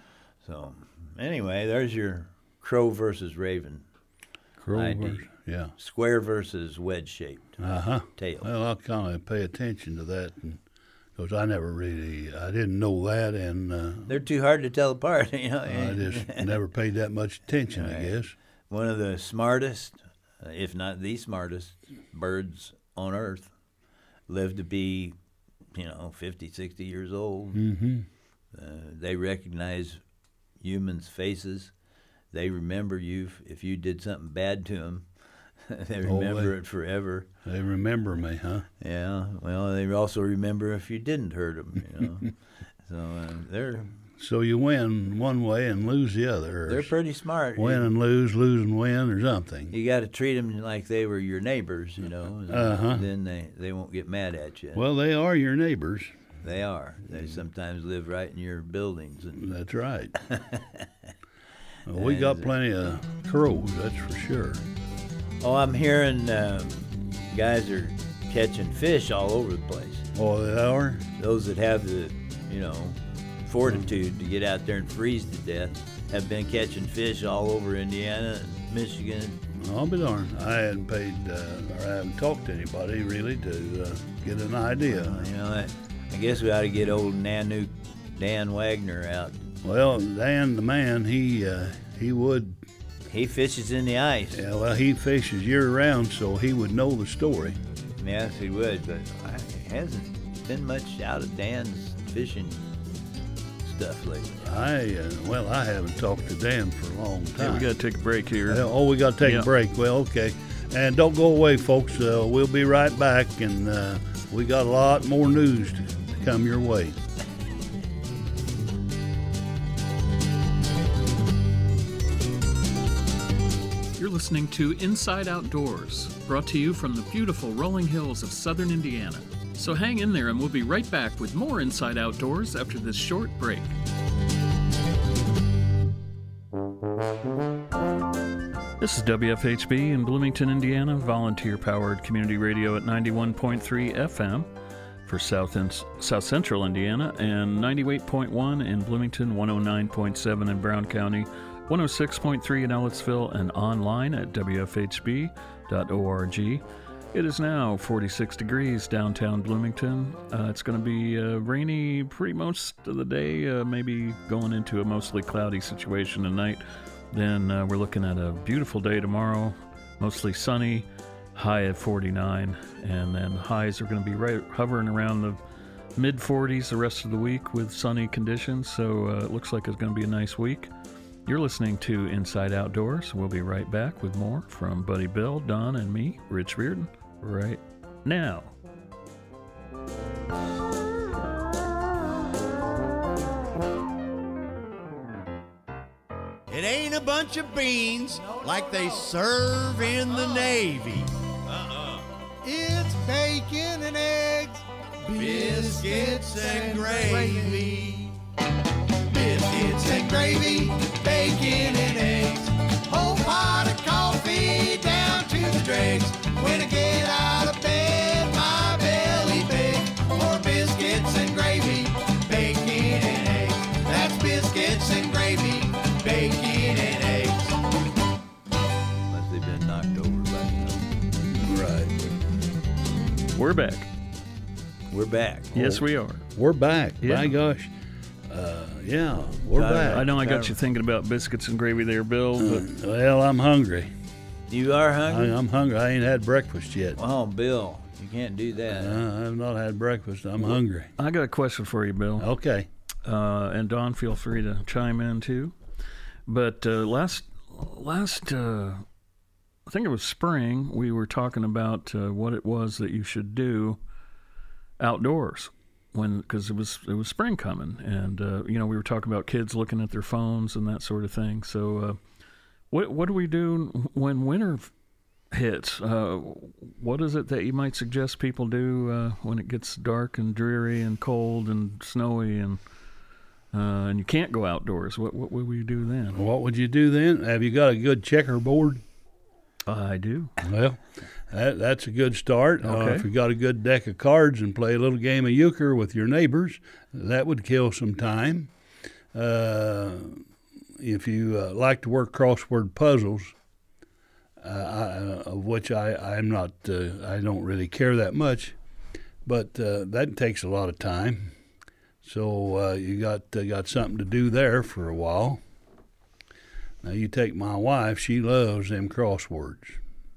So anyway, there's your crow versus raven. Crow I D. versus, yeah. Square versus wedge-shaped uh-huh. tail. Well, I kind of pay attention to that because I never really, I didn't know that, and uh, they're too hard to tell apart. You know, I just never paid that much attention, right. I guess. One of the smartest, uh, if not the smartest, birds on Earth live to be, you know, fifty, sixty years old. Mm-hmm. Uh, they recognize humans' faces. They remember you if you did something bad to them. They remember oh, they, it forever. They remember me, huh? Yeah. Well, they also remember if you didn't hurt them, you know. So uh, they're... So you win one way and lose the other. They're pretty smart. Win you, and lose, lose and win, or something. You got to treat them like they were your neighbors, you know. Uh-huh. Then they, they won't get mad at you. Well, they are your neighbors. They are. They sometimes live right in your buildings. And that's right. Well, we got plenty of crows, that's for sure. Oh, I'm hearing um, guys are catching fish all over the place. Oh, they are? Those that have the, you know, fortitude to get out there and freeze to death have been catching fish all over Indiana and Michigan. I'll be darned. I hadn't paid, uh, or I haven't talked to anybody really to uh, get an idea. Uh, you know, I, I guess we ought to get old Nanook Dan Wagner out. Well, Dan, the man, he uh, he would. He fishes in the ice. Yeah, well, he fishes year-round, so he would know the story. Yes, he would, but it hasn't been much out of Dan's fishing stuff lately. I uh, well, I haven't talked to Dan for a long time. Yeah, we got to take a break here. Oh, we got to take yeah. a break. Well, okay, and don't go away, folks. Uh, we'll be right back, and uh, we got a lot more news to, to come your way. You're listening to Inside Outdoors, brought to you from the beautiful rolling hills of southern Indiana. So hang in there and we'll be right back with more Inside Outdoors after this short break. This is W F H B in Bloomington, Indiana, volunteer-powered community radio at ninety-one point three F M for South and South Central Indiana, and ninety-eight point one in Bloomington, one oh nine point seven in Brown County, one oh six point three in Ellettsville, and online at w f h b dot org. It is now forty-six degrees downtown Bloomington. Uh, it's going to be uh, rainy pretty most of the day, uh, maybe going into a mostly cloudy situation tonight. Then uh, we're looking at a beautiful day tomorrow, mostly sunny, high at forty-nine, and then highs are going to be right hovering around the mid forties the rest of the week with sunny conditions, so uh, it looks like it's going to be a nice week. You're listening to Inside Outdoors. We'll be right back with more from Buddy Bill, Don, and me, Rich Reardon, right now. It ain't a bunch of beans like they serve in the Navy. Uh-uh. It's bacon and eggs, biscuits and gravy. Biscuits and gravy, bacon and eggs, whole pot of coffee down to the dregs. When I get out of bed, my belly begs for biscuits and gravy, bacon and eggs. That's biscuits and gravy, bacon and eggs. We're back. We're back. Yes, we are. We're back. Yeah. My gosh. Uh, yeah, we're Tyler, back. I know I got Tyler. you thinking about biscuits and gravy there, Bill, but Well, I'm hungry. You are I, hungry? I'm hungry. I ain't had breakfast yet. Oh, Bill, you can't do that. Uh, I've not had breakfast. I'm hungry. I got a question for you, Bill. Okay. Uh, and Don, feel free to chime in too. But uh, last, last, uh, I think it was spring, we were talking about uh, what it was that you should do outdoors when, because it was it was spring coming, and uh, you know we were talking about kids looking at their phones and that sort of thing. So, uh, what what do we do when winter hits? Uh, what is it that you might suggest people do uh, when it gets dark and dreary and cold and snowy and uh, and you can't go outdoors? What what would we do then? What would you do then? Have you got a good checkerboard? I do. Well, that, that's a good start. Uh, Okay. if you got a good deck of cards and play a little game of euchre with your neighbors, that would kill some time. Uh, if you uh, like to work crossword puzzles, uh, I, uh, of which I I'm not uh, I don't really care that much, but uh, that takes a lot of time. So uh, you got uh, got something to do there for a while. Now you take my wife; she loves them crosswords,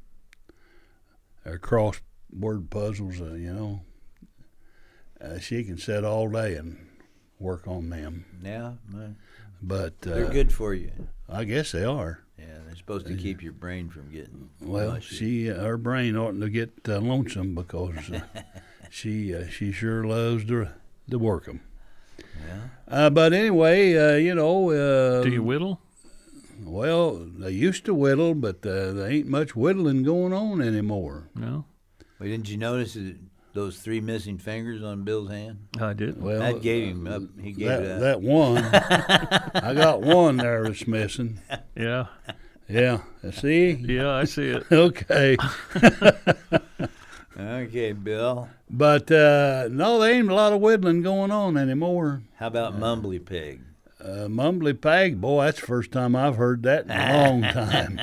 or crossword puzzles. Uh, you know, uh, she can sit all day and work on them. Yeah, man. But uh, They're good for you. I guess they are. Yeah, they're supposed to keep your brain from getting Well, mushy. she uh, her brain oughtn't to get uh, lonesome because uh, she uh, she sure loves to to work them. Yeah. Uh, but anyway, uh, you know. Uh, Do you whittle? Well, they used to whittle, but uh, there ain't much whittling going on anymore. No, Well, didn't you notice that those three missing fingers on Bill's hand? I didn't. Well, That gave him up. He gave that, it up. that one, I got one there that's missing. Yeah, Yeah, see? yeah, I see it. Okay. Okay, Bill. But uh, no, there ain't a lot of whittling going on anymore. How about Mumbly Pig? Uh, Mumbly Peg, boy, that's the first time I've heard that in a long time.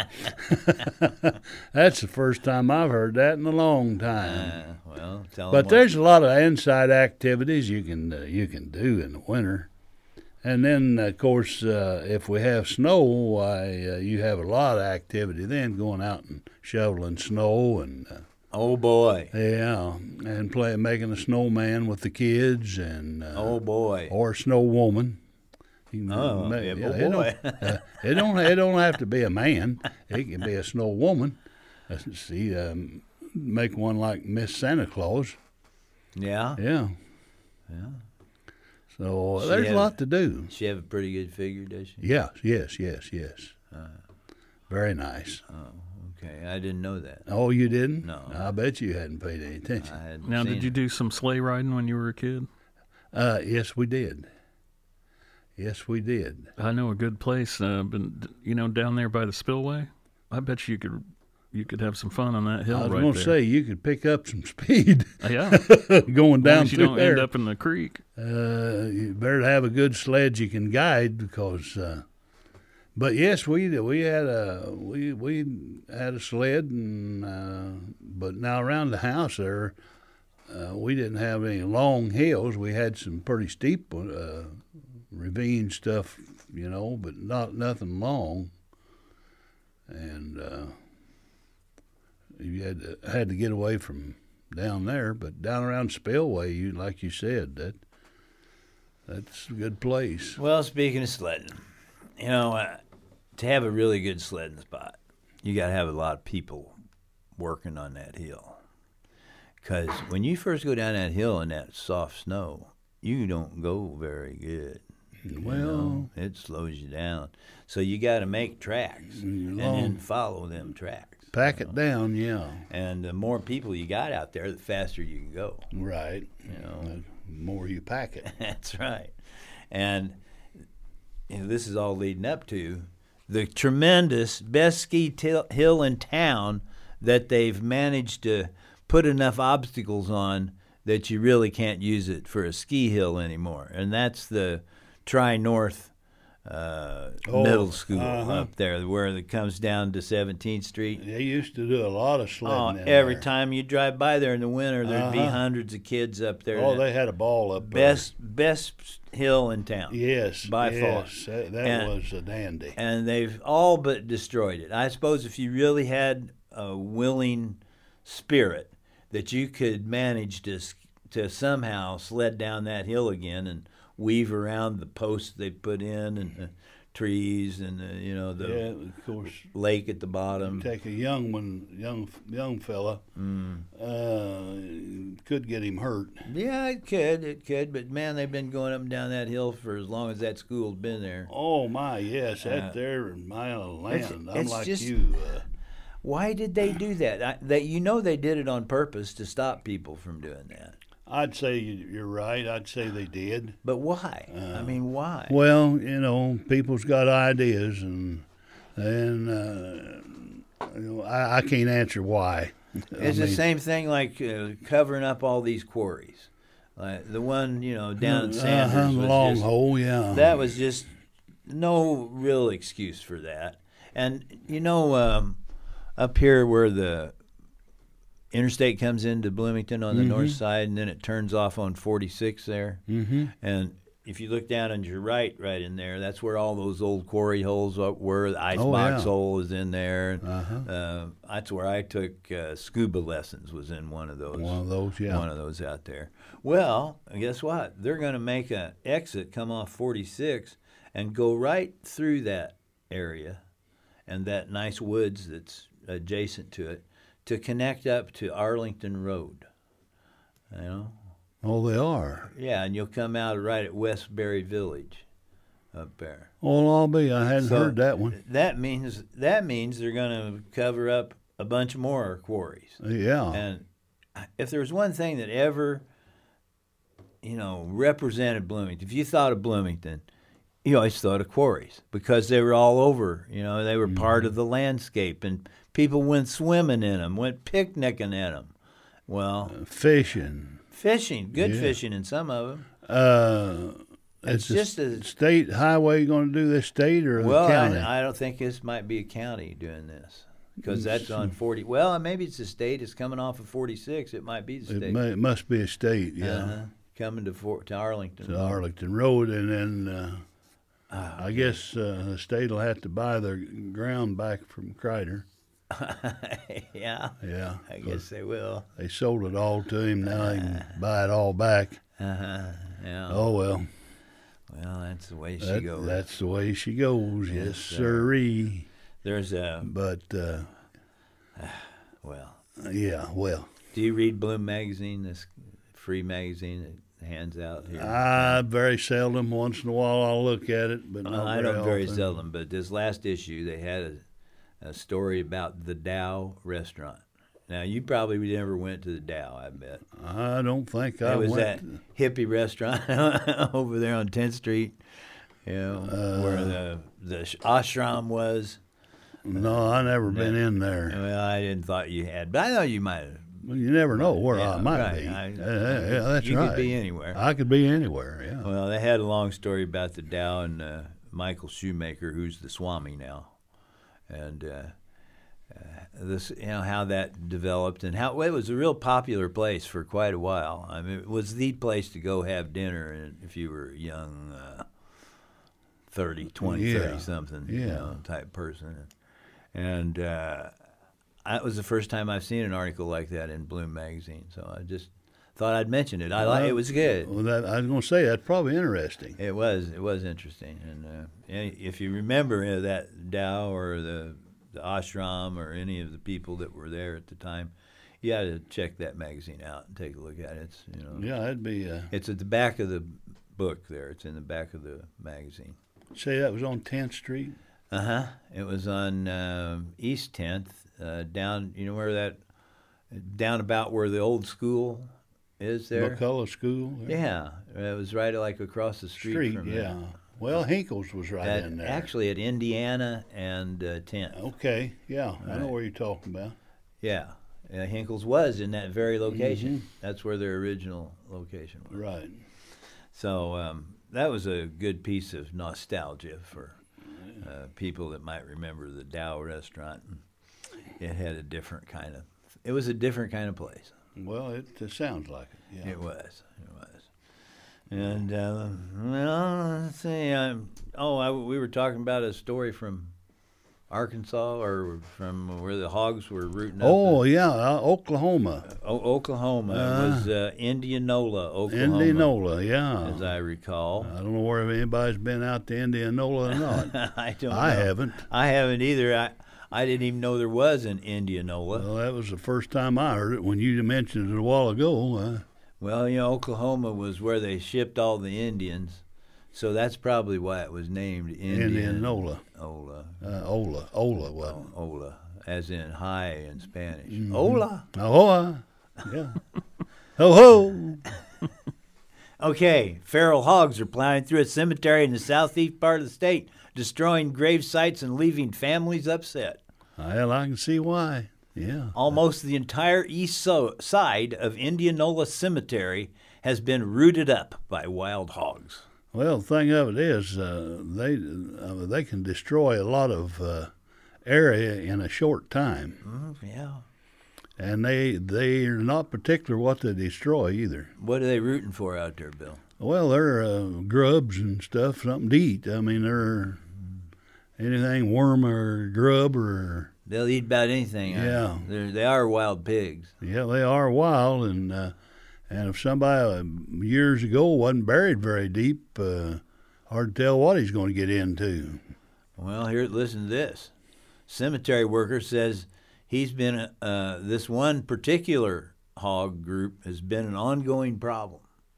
That's the first time I've heard that in a long time. Uh, well, tell But him what- there's a lot of inside activities you can uh, you can do in the winter, and then of course uh, if we have snow, why uh, you have a lot of activity then going out and shoveling snow and uh, Oh boy. yeah, and play making a snowman with the kids and uh, Oh boy. or a snow woman. You can Oh, ma- yeah, it boy. don't, uh, it don't it don't have to be a man. It can be a snow woman. Uh, see, um, make one like Miss Santa Claus. Yeah. Yeah. Yeah. So uh, She there's had- a lot to do. She have a pretty good figure, does she? Yes, yes, yes, yes. Very nice. Okay, I didn't know that. Oh, you didn't? No. I bet you hadn't paid any attention. I hadn't Now, seen did you it. do some sleigh riding when you were a kid? Uh, yes, we did. Yes, we did. I know a good place, uh, but you know, down there by the spillway. I bet you could you could have some fun on that hill I was right going there. to say you could pick up some speed yeah, going as down long as you through don't there. end up in the creek. Uh, you better have a good sled you can guide because. Uh, but yes, we we had a we we had a sled and uh, but now around the house there, uh, we didn't have any long hills. We had some pretty steep uh, ravine stuff, you know, but not nothing long. And uh, you had to, had to get away from down there, but down around Spillway, you like you said that that's a good place. Well, speaking of sledding, you know, uh, to have a really good sledding spot, you got to have a lot of people working on that hill. Because when you first go down that hill in that soft snow, you don't go very good. You Well, know, it slows you down. So you got to make tracks and then long. follow them tracks. pack it down, yeah, And the more people you got out there, the faster you can go. right. You know. The more you pack it. That's right. And you know, this is all leading up to the tremendous best ski til- hill in town that they've managed to put enough obstacles on that you really can't use it for a ski hill anymore. And that's the Tri North uh, Oh, middle school uh-huh. up there, where it comes down to seventeenth Street. They used to do a lot of Oh, sledding in every there. time you drive by there in the winter, there'd be Uh-huh. hundreds of kids up there. Oh, they had a ball up there. best best hill in town. Yes, by far. yes, that, that And- was a dandy. And they've all but destroyed it. I suppose if you really had a willing spirit that you could manage to s- to somehow sled down that hill again and weave around the posts they put in and the trees and the, you know the Yeah, of course. lake at the bottom. Take a young one, young young fella, Mm. uh, could get him hurt. Yeah, it could, it could, but man, they've been going up and down that hill for as long as that school's been there. Oh my, yes, Uh, that there in my it's- land. it's Unlike just- you, uh, Why did they do that? I, that you know they did it on purpose to stop people from doing that. I'd say you- you're right. I'd say they did. But why? I mean, why? Well, you know, people's got ideas, and and uh, you know, I, I can't answer why. It's I the mean, same thing like uh, covering up all these quarries. Like the one, you know, down at Sanders uh-huh, the was long just, hole, yeah. that was just no real excuse for that. And you know, um, up here where the interstate comes into Bloomington on the north side, and then it turns off on forty-six there. Mm-hmm. And if you look down on your right, right in there, that's where all those old quarry holes up were. The icebox yeah. hole is in there. Uh-huh. Uh, that's where I took uh, scuba lessons. Was in one of those. One of those, yeah. One of those out there. Well, guess what? They're going to make an exit, come off forty-six, and go right through that area, and that nice woods that's adjacent to it, to connect up to Arlington Road. You know. Oh, they are. Yeah, and you'll come out right at Westbury Village, up there. Oh, I'll be. I hadn't So heard that one. That means that means they're going to cover up a bunch more quarries. Yeah. And if there was one thing that ever, you know, represented Bloomington, if you thought of Bloomington, you always thought of quarries because they were all over. You know, they were part of the landscape, and people went swimming in them, went picnicking in them. Well, Fishing. fishing, good Yeah. fishing in some of them. Uh, It's it's just a a- state highway going to do this state or Well, the county? I, I don't think this might be a county doing this because that's on forty. Well, maybe it's the state. It's coming off of forty-six. It might be the it, state. may, it must be a state, yeah. Uh-huh. Coming to Fort, to Arlington. To Arlington Road, and then uh, Ah, I guess uh, the state will have to buy their ground back from Kreider. yeah, Yeah, I guess they will. they sold it all to him. Now they can buy it all back. Uh-huh. Yeah. Oh well, Well, that's the way she that, goes. that's the way she goes. Yes, Yes, sir. sirree. There's a But uh, well. yeah, well, Do you read Bloom magazine? This free magazine that hands out here. I very seldom. Once in a while, I'll look at it, but Well, not I very don't very often. seldom, but this last issue they had a, a story about the Dow restaurant. Now you probably never went to the Dow, I bet. I don't think I It was went. that hippie restaurant over there on tenth Street, you know, where Uh. the the ashram was. No, I never been in there. Well, I didn't thought you had, but I know you might have. Well, you never know where Yeah, I might right. be. I- Uh, yeah, yeah, that's you right. could be anywhere. I could be anywhere. Yeah. Well, they had a long story about the Dow and uh, Michael Shoemaker, who's the Swami now, and uh, uh, this, you know, how that developed and how well, it was a real popular place for quite a while. I mean, it was the place to go have dinner, and if you were a young, uh, thirty, twenty, Yeah. thirty something, you Yeah. know, type person, and uh, that was the first time I've seen an article like that in Bloom magazine. So I just thought I'd mention it. I like it was good. Well, that, I was going to say that's probably interesting. It was. It was interesting, and uh, any- if you remember uh, that Dow or the the ashram or any of the people that were there at the time, you got to check that magazine out and take a look at it. It's, you know, Yeah, that'd be. Uh, it's at the back of the book there. It's in the back of the magazine. say that was on tenth Street. Uh huh. It was on um East tenth, uh, down. You know where that down about where the old school is there. McCullough School. there. Yeah, it was right like across the street, Street. from yeah. there. Well, Hinkles was right At- in there. Actually, at Indiana and uh, tenth. Okay. Yeah, I know Right. where you're talking about. Yeah, uh, Hinkles was in that very location. Mm-hmm. That's where their original location was. Right. So um, that was a good piece of nostalgia for uh, people that might remember the Dow restaurant. It had a different kind of. It was a different kind of place. Well, it, it sounds like it. Yeah. It was. It was. And uh, well, let's see. Um, oh, I, we were talking about a story from Arkansas, or from where the hogs were rooting up. Oh, yeah, uh, Oklahoma. O- Oklahoma. Uh, it was uh, Indianola, Oklahoma. Indianola, yeah. As I recall. I don't know where anybody's been out to Indianola or not. I don't I know. haven't. I haven't either. I I didn't even know there was an Indianola. Well, that was the first time I heard it when you mentioned it a while ago. Uh, well, you know, Oklahoma was where they shipped all the Indians. So that's probably why it was named Indian. Indianola. Ola. Uh, Ola. Ola wasn't Oh, Ola, as in hi in Spanish. Mm-hmm. Ola. Ahoa. Yeah. Ho ho. Okay, feral hogs are plowing through a cemetery in the southeast part of the state, destroying grave sites and leaving families upset. Well, I can see why. Yeah. Almost the entire east so- side of Indianola Cemetery has been rooted up by wild hogs. Well, the thing of it is, uh, they uh, they can destroy a lot of uh, area in a short time, Mm, yeah. and they they are not particular what they destroy either. What are they rooting for out there, Bill? Well, they're uh, grubs and stuff, something to eat. I mean, they're anything worm or grub or They'll eat about anything. Yeah. They're, they are wild pigs. yeah, they are wild. And uh, and if somebody uh, years ago wasn't buried very deep, uh, hard to tell what he's going to get into. Well, here, listen to this. Cemetery worker says he's been, uh, this one particular hog group has been an ongoing problem.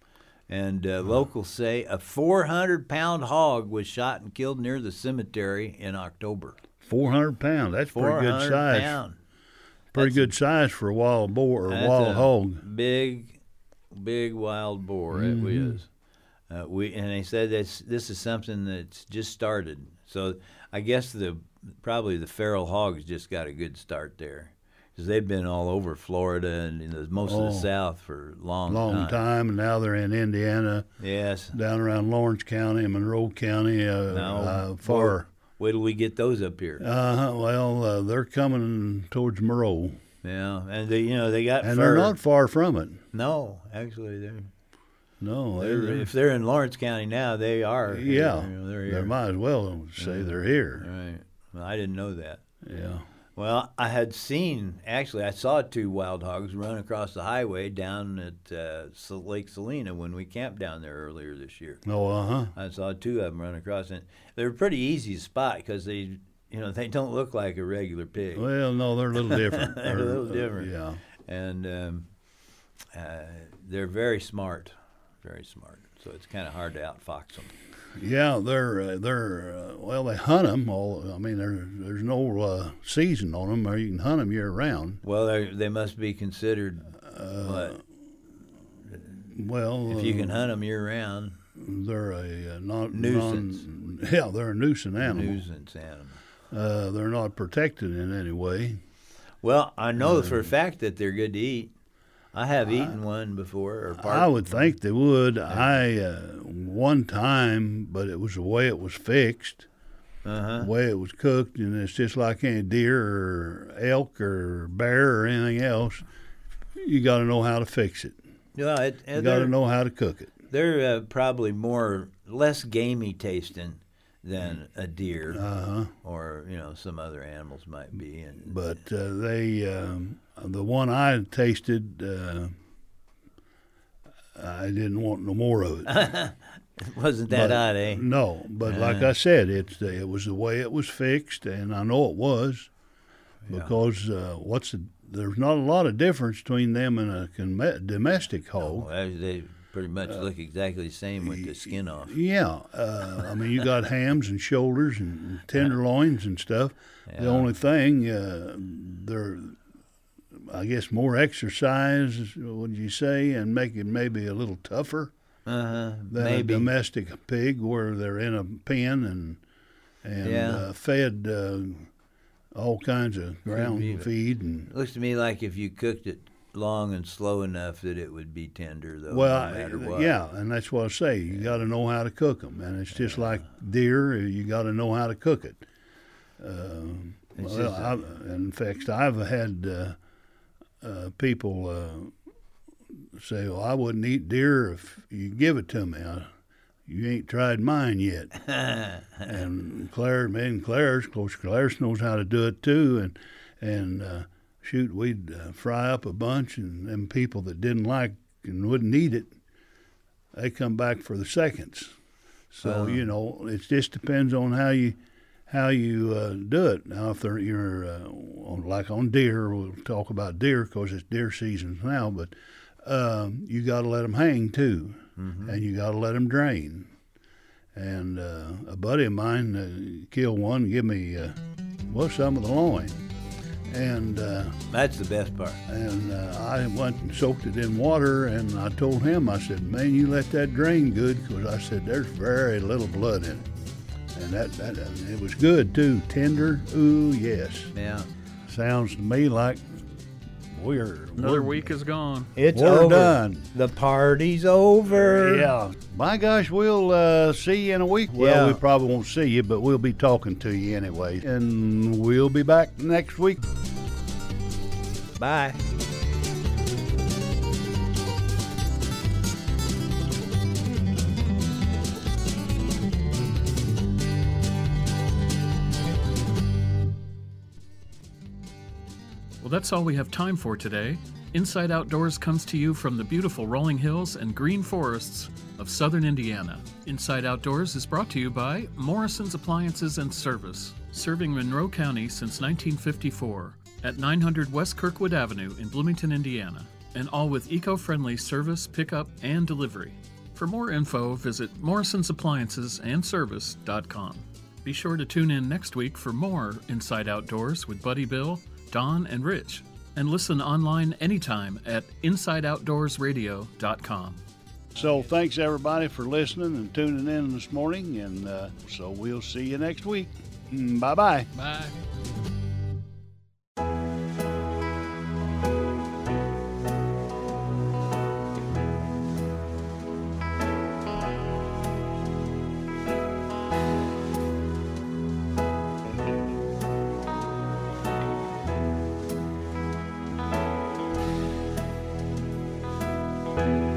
And uh, locals say a four hundred pound hog was shot and killed near the cemetery in October. Four hundred pounds. That's pretty good size. Pound. Pretty That's good size for a wild boar or That's wild a hog. Big, big wild boar. Mm-hmm. It was. Uh, we and they said this this is something that's just started. So I guess the probably the feral hogs just got a good start there, because they've been all over Florida and in the, most Oh. of the South for a long, Long time. time, and now they're in Indiana, Yes. down around Lawrence County, Monroe County, uh, Now, uh, far. Wait till we get those up here. Uh, well, uh, they're coming towards Monroe, Yeah, and they, you know, they got and fur. they're not far from it. No, actually, they're, No, they're they're, if they're in Lawrence County now, they are. yeah, you know, they're they here. might as well say they're here. Right. Well, I didn't know that. Yeah. Well, I had seen, actually, I saw two wild hogs run across the highway down at uh, S- Lake Salina when we camped down there earlier this year. Oh, uh huh. I saw two of them run across, and they're pretty easy to spot because they, you know, they don't look like a regular pig. Well, no, they're a little different. They're a little different. yeah. And um, uh, they're very smart, very smart. So it's kind of hard to outfox them. Yeah, they're uh, they're uh, well, they hunt them. All I mean, there there's no uh, season on them, or you can hunt them year round. Well, they they must be considered what? Well, If you uh, can hunt them year round, they're a uh, non Nuisance. Non, yeah, they're a nuisance animal. nuisance animal. Uh, they're not protected in any way. Well, I know for a fact that they're good to eat. I have eaten one before. Or part I would think they would. I uh, one time, but it was the way it was fixed, Uh-huh. the way it was cooked, and it's just like any deer or elk or bear or anything else. You got to know how to fix it. Yeah, it, You and got to they're, know how to cook it. they're uh, probably more less gamey tasting than a deer Uh-huh. or you know some other animals might be. And But uh, they, um, the one I tasted, uh, I didn't want no more of it. wasn't that But- odd, eh? No, but like I said, it's the, it was the way it was fixed, and I know it was because uh, what's the, there's not a lot of difference between them and a con- domestic hog. Well, they pretty much look exactly the same with the skin off. Yeah, uh, I mean you got hams and shoulders and tenderloins and stuff. The Yeah. only thing uh, they're, I guess, more exercise. Would you say, and make it maybe a little tougher Uh-huh. than Maybe. a domestic pig, where they're in a pen and and Yeah. uh, fed uh, all kinds of ground be- feed and Looks to me like if you cooked it long and slow enough that it would be tender, though, Well, no matter I- what. yeah, and that's what I say. You got to know how to cook them, and it's just like deer. You got to know how to cook it. Uh, It's well, just, I, in fact, I've had uh, uh, people uh, say, "Well, I wouldn't eat deer if you give it to me." I, you ain't tried mine yet. And Claire, me and Claire's, of course, Claire's knows how to do it too, and and. Uh, Shoot, we'd uh, fry up a bunch, and them people that didn't like and wouldn't eat it, they come back for the seconds. So Uh. you know, it just depends on how you how you uh, do it. Now, if they're you're uh, on, like on deer, we'll talk about deer because it's deer season now. But um, you got to let them hang too, Mm-hmm. and you got to let them drain. And uh, a buddy of mine uh, killed one, give me uh, well some of the loin. And uh, That's the best part. and uh, I went and soaked it in water, and I told him, I said, man, you let that drain good, because I said there's very little blood in it. And that, that and it was good too, tender. Ooh, yes. Yeah. Sounds to me like we're Another we're, week is gone. It's We're over. done. The party's over. Yeah. My gosh, we'll uh, see you in a week. Well, Yeah. we probably won't see you, but we'll be talking to you anyway. And we'll be back next week. Bye. Well, that's all we have time for today. Inside Outdoors comes to you from the beautiful rolling hills and green forests of southern Indiana. Inside Outdoors is brought to you by Morrison's Appliances and Service, serving Monroe County since nineteen fifty-four at nine hundred West Kirkwood Avenue in Bloomington, Indiana, and all with eco-friendly service, pickup, and delivery. For more info, visit morrisons appliances and service dot com. Be sure to tune in next week for more Inside Outdoors with Buddy Bill, Don, and Rich, and listen online anytime at inside outdoors radio dot com. So thanks everybody for listening and tuning in this morning, and uh, so we'll see you next week. Mm, bye-bye. Bye. Bye.